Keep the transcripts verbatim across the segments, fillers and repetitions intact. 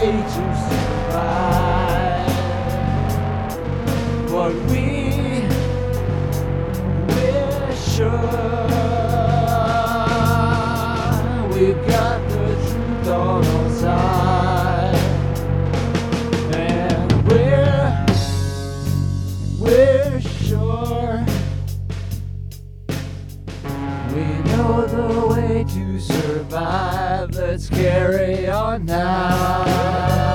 way to survive. But we, we're sure we've got the truth on our side. And we're, we're sure we know the way to survive. Let's carry on now.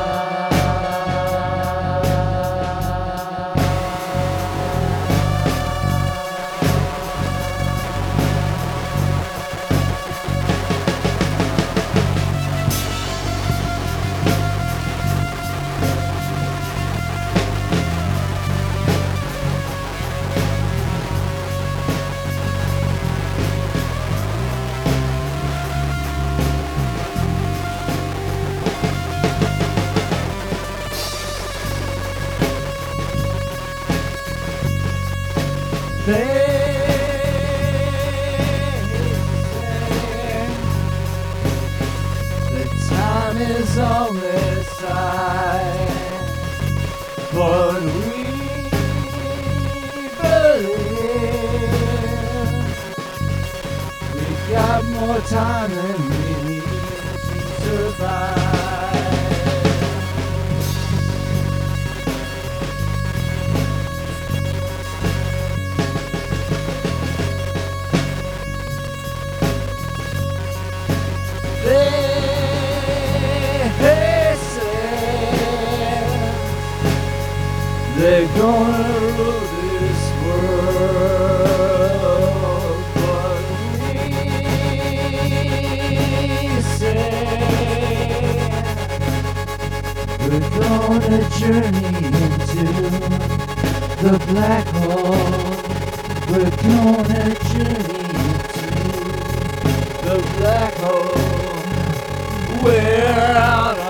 They say that time is on their side, but we believe we've got more time than we need to survive. They say they're gonna rule this world, but we say we're gonna journey into the black hole. We're gonna journey into the black hole. We're out